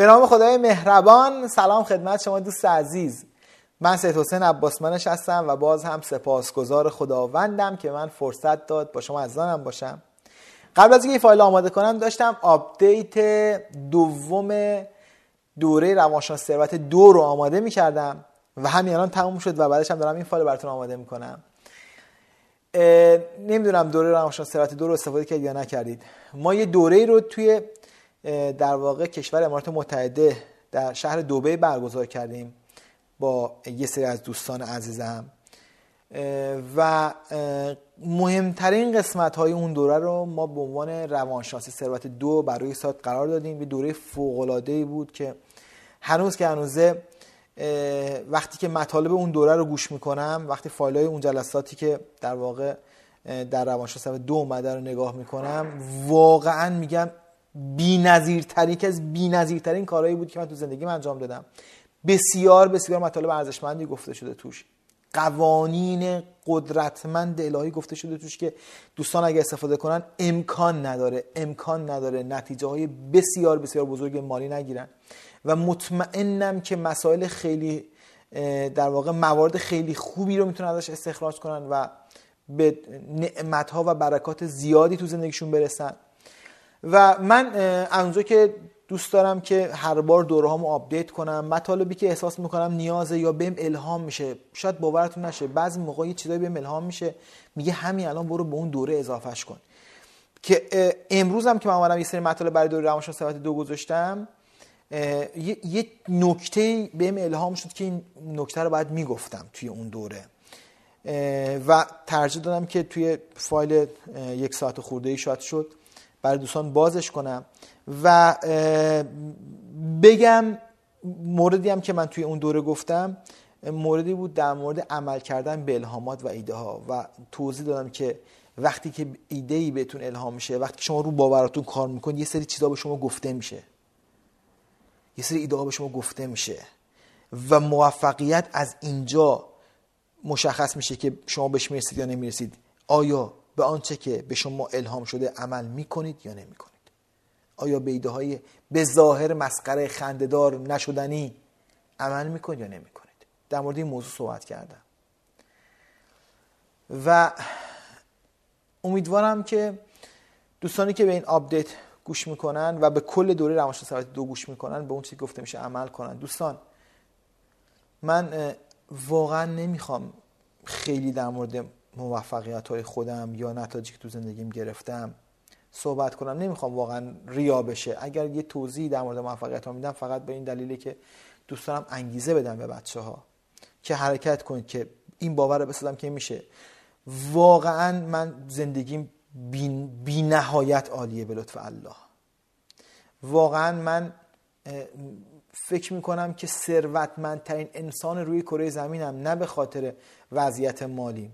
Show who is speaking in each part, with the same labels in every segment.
Speaker 1: به نام خدای مهربان. سلام خدمت شما دوست عزیز. من سید حسین عباسمنش هستم و باز هم سپاسگزار خداوندم که من فرصت داد با شما عزیزانم باشم. قبل از اینکه فایل آماده کنم داشتم آپدیت دوم دوره روانشناسی ثروت 2 رو آماده می‌کردم و همین الان تموم شد و بعدش هم دارم این فایل براتون آماده می‌کنم. نمیدونم دوره روانشناسی ثروت 2 رو استفاده کردید یا نکردید. ما یه دوره رو توی در واقع کشور امارات متحده در شهر دبی برگزار کردیم با یه سری از دوستان عزیزم و مهمترین قسمت های اون دوره رو ما به عنوان روانشناسی ثروت 2 برای ساعت قرار دادیم. یه دوره فوق‌العاده‌ای بود که هنوزه وقتی که مطالب اون دوره رو گوش میکنم، وقتی فایل‌های اون جلساتی که در واقع در روانشناسی ثروت 2 اومده رو نگاه میکنم، واقعا میگم بی‌نظیرترین که از بی‌نظیرترین کارهایی بود که من تو زندگیم انجام دادم. بسیار مطالب ارزشمندی گفته شده توش، قوانین قدرتمند الهی گفته شده توش که دوستان اگه استفاده کنن امکان نداره نتیجه های بسیار بزرگ مالی نگیرن و مطمئنم که مسائل خیلی در واقع موارد خیلی خوبی رو میتونن ازش استخراج کنن و به نعمت‌ها و برکات زیادی تو زندگیشون برسن. و من از اونجا که دوست دارم که هر بار دورهامو آپدیت کنم، مطالبی که احساس میکنم نیازه یا بهم الهام میشه، شاید باورتون نشه بعضی موقع یه چیزایی بهم الهام میشه میگه همین الان برو به اون دوره اضافهش کن. که امروز هم که من اومدم یه سری مطالب برای دوره روانشناسی ثروت 2 گذاشتم، یه نکته بهم الهام شد که این نکته رو باید میگفتم توی اون دوره و ترجیح دادم که توی فایل 1 ساعت خورده‌ای شاید شد برای دوستان بازش کنم و بگم موردی هم که من توی اون دوره گفتم موردی بود در مورد عمل کردن به الهامات و ایده ها و توضیح دادم که وقتی که ایده‌ای بهتون الهام میشه، وقتی که شما رو باوراتون کار میکنید، یه سری چیزا به شما گفته میشه، یه سری ایده ها به شما گفته میشه و موفقیت از اینجا مشخص میشه که شما بهش میرسید یا نمیرسید. آیا به آنچه که به شما الهام شده عمل میکنید یا نمیکنید؟ آیا به ایده های به ظاهر مسخره خنده‌دار نشدنی عمل میکنید یا نمیکنید؟ در مورد این موضوع صحبت کردم و امیدوارم که دوستانی که به این آپدیت گوش میکنن و به کل دوره روانشناسی ثروت 2 گوش میکنن به اون چیزی گفته میشه عمل کنن. دوستان من واقعا نمیخوام خیلی در مورد موفقیت‌های خودم یا نتایجی که تو زندگیم گرفتم صحبت کنم، نمیخوام واقعا ریا بشه. اگر یه توضیحی در مورد موفقیت‌ها میدم فقط به این دلیله که دوست دارم انگیزه بدم به بچه‌ها که حرکت کنید، که این باور رو بسازم که میشه. واقعا من زندگیم بی نهایت عالیه به لطف الله. واقعا من فکر میکنم که ثروتمندترین انسان روی کره زمینم، نه به خاطر وضعیت مالی،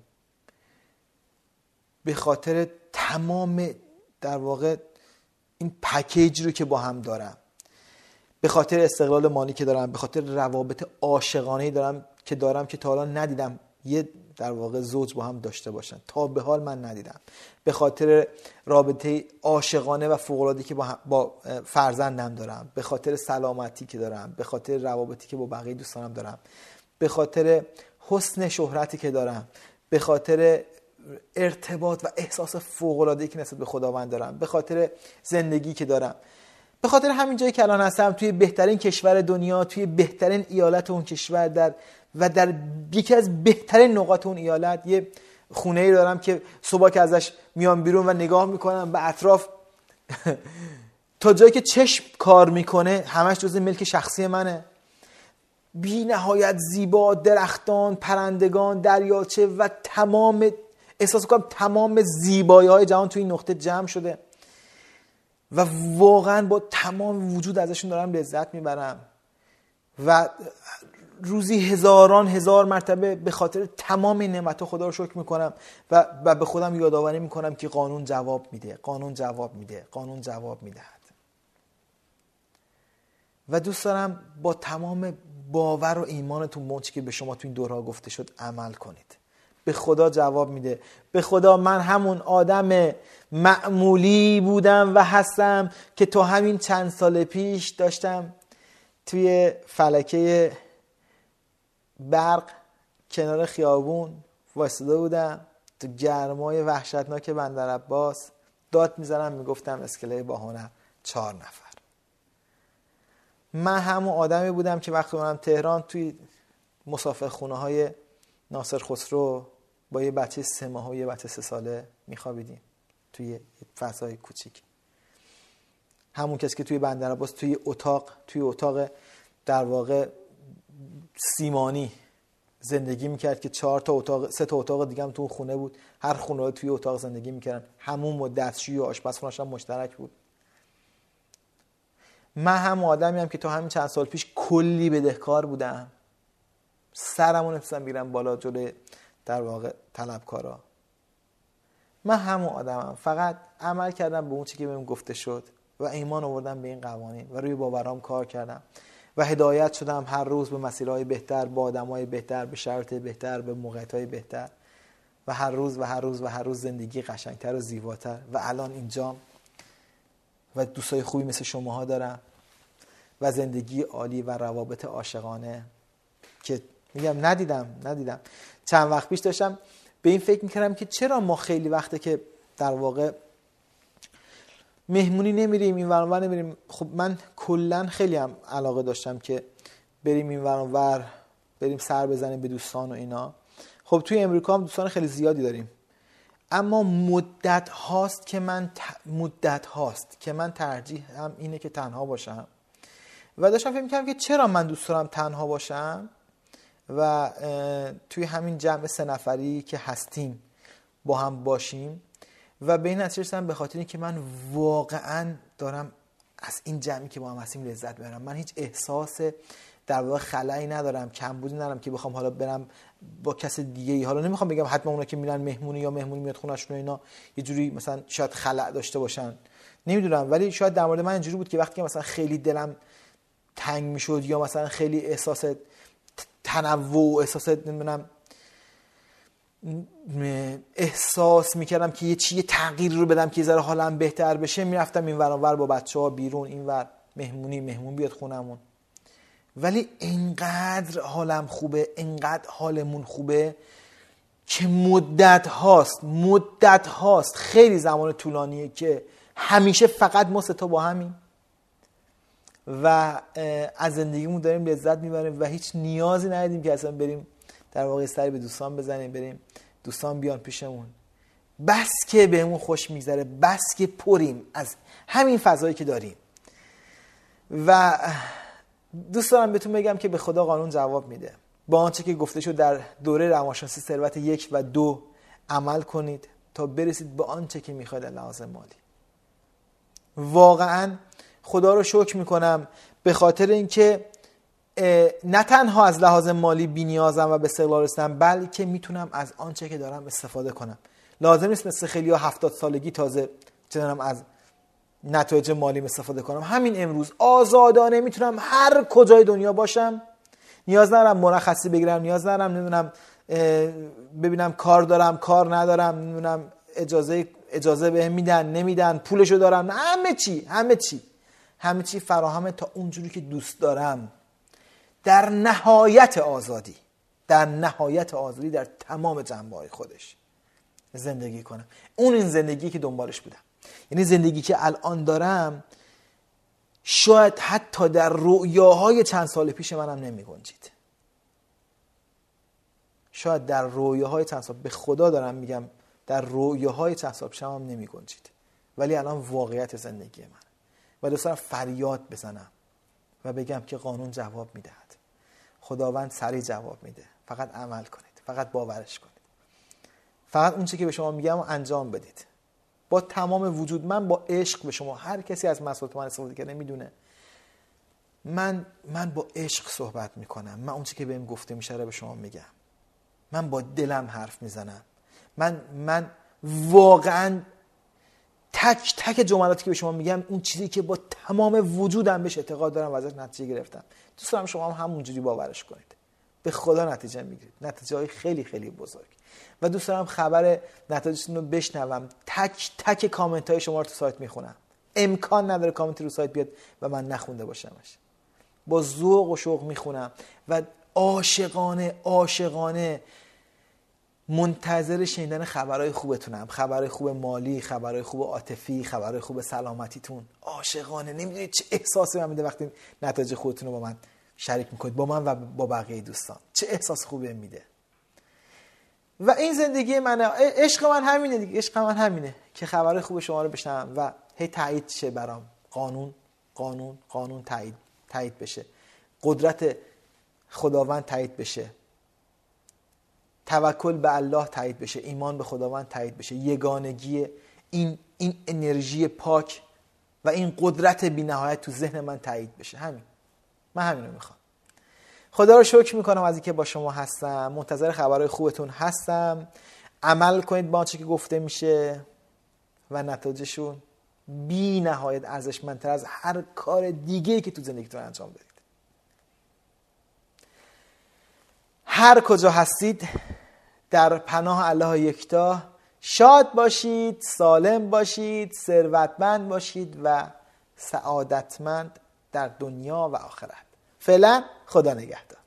Speaker 1: به خاطر تمام در واقع این پکیج رو که با هم دارم، به خاطر استقلال مالی که دارم، به خاطر روابط عاشقانه‌ای که دارم که تا حالا ندیدم یه در واقع زوج با هم داشته باشن، تا به حال من ندیدم، به خاطر رابطه عاشقانه و فوق‌العاده‌ای که با فرزندم دارم، به خاطر سلامتی که دارم، به خاطر روابطی که با بقیه دوستانم دارم، به خاطر حسن شهرتی که دارم، به خاطر ارتباط و احساس فوق‌العاده‌ای که نسبت به خداوند دارم، به خاطر زندگی که دارم، به خاطر همین جایی که الان هستم توی بهترین کشور دنیا، توی بهترین ایالت اون کشور، در یکی از بهترین نقاط اون ایالت یه خونه‌ای دارم که صبح که ازش میام بیرون و نگاه میکنم به اطراف تا جایی که چشم کار میکنه همش جزء ملک شخصی منه. بی نهایت زیبا، درختان، پرندگان، دریاچه و احساس کنم تمام زیبایی‌های جهان توی این نقطه جمع شده و واقعا با تمام وجود ازشون دارم لذت میبرم و روزی هزار مرتبه به خاطر تمام این نعمت‌ها خدا رو شکر میکنم و به خودم یادآوری میکنم که قانون جواب میدهد. و دوست دارم با تمام باور و ایمانتون به که به شما تو این دورها گفته شد عمل کنید. به خدا جواب میده. به خدا من همون آدم معمولی بودم و هستم که تا همین چند سال پیش داشتم توی فلکه برق کنار خیابون وایساده بودم، تو گرمای وحشتناک بندرعباس داد میزنم میگفتم اسکله با هنر 4 نفر. من همون آدمی بودم که وقتی اومدم تهران توی مسافرخونه های ناصر خسرو با یه بچه 3 ماهه و یه بچه 3 ساله میخوابیدیم توی فضای کوچیک. همون کسی که توی بندرعباس توی اتاق در واقع سیمانی زندگی میکرد که 3 تا اتاق دیگه هم تو خونه بود، هر خونه توی اتاق زندگی میکردن، همون و دستشویی و آشپزخونه‌اش هم مشترک بود. من هم آدمی هم که تا همین چند سال پیش کلی بدهکار بودم، سرمون نمی‌تونستم بیرم بالا جلوی در واقع طلبکارا. من همون آدمم، فقط عمل کردم به اون چیزی که بهم گفته شد و ایمان آوردم به این قوانین و روی باورام کار کردم و هدایت شدم هر روز به مسیرهای بهتر، با آدمای بهتر، به شرایط بهتر، به موقعیت‌های بهتر و هر روز زندگی قشنگتر و زیباتر. و الان اینجام و دوستای خوبی مثل شماها دارم و زندگی عالی و روابط عاشقانه که میگم ندیدم. چند وقت پیش داشتم به این فکر میکردم که چرا ما خیلی وقته که در واقع مهمونی نمیریم، این ور اونور نمیریم. خب من کلا خیلی هم علاقه داشتم که بریم این ور اونور، بریم سر بزنیم به دوستان و اینا. خب توی امریکا هم دوستان خیلی زیادی داریم، اما مدت هاست که من ترجیحم اینه که تنها باشم و داشتم فکر می‌کردم که چرا من دوست دارم تنها باشم و توی همین جمع 3 نفری که هستیم با هم باشیم و به این نتیجه رسیدم به خاطر اینکه من واقعا دارم از این جمعی که با هم هستیم لذت ببرم. من هیچ احساس در واقع خلایی ندارم، کمبودی ندارم که بخوام حالا برم با کس دیگه ای. حالا نمیخوام بگم حتما اونا که میرن مهمونی یا مهمونی میاد خونه‌شون و اینا یه جوری مثلا شاید خلأ داشته باشن، نمیدونم، ولی شاید در مورد من اینجوری بود که وقتی مثلا خیلی دلم تنگ میشد یا مثلا خیلی احساس تنوع، احساس نمیدونم احساس میکردم که یه تغییر رو بدم که یه ذره حالم بهتر بشه، میرفتم این ور اونور با بچه‌ها بیرون، این ور مهمون بیاد خونمون. ولی اینقدر حالم خوبه، اینقدر حالمون خوبه که مدت هاست خیلی زمان طولانیه که همیشه فقط ما 3 تا با همیم و از زندگیمون داریم لذت میبریم و هیچ نیازی نداریم که اصلا بریم در واقع سری به دوستان بزنیم، بریم دوستان بیان پیشمون. بس که بهمون خوش میگذره، بس که پریم از همین فضایی که داریم. و دوست دارم بهتون بگم که به خدا قانون جواب میده. با آنچه که گفته شد در دوره روانشناسی ثروت 1 و 2 عمل کنید تا برسید به آنچه که میخواید از لحاظ مالی. واقعا خدا رو شکر میکنم به خاطر اینکه نه تنها از لحاظ مالی بی‌نیازم و به استقلال رسیدم، بلکه میتونم از آنچه که دارم استفاده کنم. لازم نیست مثل خیلی‌ها 70 سالگی تازه چنانم از نتایج مالی استفاده کنم. همین امروز آزادانه میتونم هر کجای دنیا باشم، نیاز ندارم مرخصی بگیرم، نیاز ندارم نمیدونم ببینم کار دارم کار ندارم، نمیدونم اجازه بهم میدن نمیدن، پولشو دارم، همه چی فراهمه تا اونجوری که دوست دارم، در نهایت آزادی در تمام جنبه‌های خودش زندگی کنم. این زندگی که دنبالش بودم، یعنی زندگی که الان دارم شاید حتی در رؤیاهای چند سال پیش منم نمی گنجید. شاید در رؤیاهای چند سال، به خدا دارم میگم، در رؤیاهای چند سال پیشم هم نمی گنجید، ولی الان واقعیت زندگی من و دوست دارم فریاد بزنم و بگم که قانون جواب میدهد، خداوند سریع جواب میده. فقط عمل کنید، فقط باورش کنید، فقط اون چیزی که به شما میگم انجام بدید با تمام وجود. من با عشق به شما، هر کسی از مسئولات من استفاده کرده میدونه من با عشق صحبت میکنم. من اون چیزی که بهم گفته میشه رو به شما میگم. من با دلم حرف میزنم. من واقعا تک تک جملاتی که به شما میگم اون چیزی که با تمام وجودم بهش اعتقاد دارم و ازش نتیجه گرفتم. دوست دارم شما هم همونجوری باورش کنید. به خدا نتیجه میگیرید، نتیجه‌های خیلی خیلی بزرگ. و دوست دارم خبر نتایجتون رو بشنوم. تک تک کامنت‌های شما رو تو سایت میخونم. امکان نداره کامنتی رو سایت بیاد و من نخونده باشمش. با ذوق و شوق میخونم و عاشقانه منتظر شنیدن خبرهای خوبتونم، خبرهای خوب مالی، خبرهای خوب عاطفی، خبرهای خوب سلامتیتون. عاشقانه. نمیدونید چه احساسی من میده وقتی نتایج خودتون رو با من شریک میکنید، با من و با بقیه دوستان. چه احساس خوبی میده. و این زندگی منه. عشق من همینه دیگه. عشق من همینه که خبرهای خوب شما رو بشنوم و هی تایید شه برام. قانون تایید بشه. قدرت خداوند تایید بشه. توکل به الله تایید بشه. ایمان به خداوند تایید بشه. یگانگی این انرژی پاک و این قدرت بی‌نهایت تو ذهن من تایید بشه. من همین رو میخوام. خدا رو شکر میکنم از اینکه با شما هستم. منتظر خبرهای خوبتون هستم. عمل کنید با آنچه که گفته میشه و نتایجشون بی‌نهایت ارزشمندتر از هر کار دیگه‌ای که تو زندگیتون انجام بدید. هر کجا هستید در پناه الله یکتا شاد باشید، سالم باشید، ثروتمند باشید و سعادتمند در دنیا و آخرت. فعلا خدا نگهدار.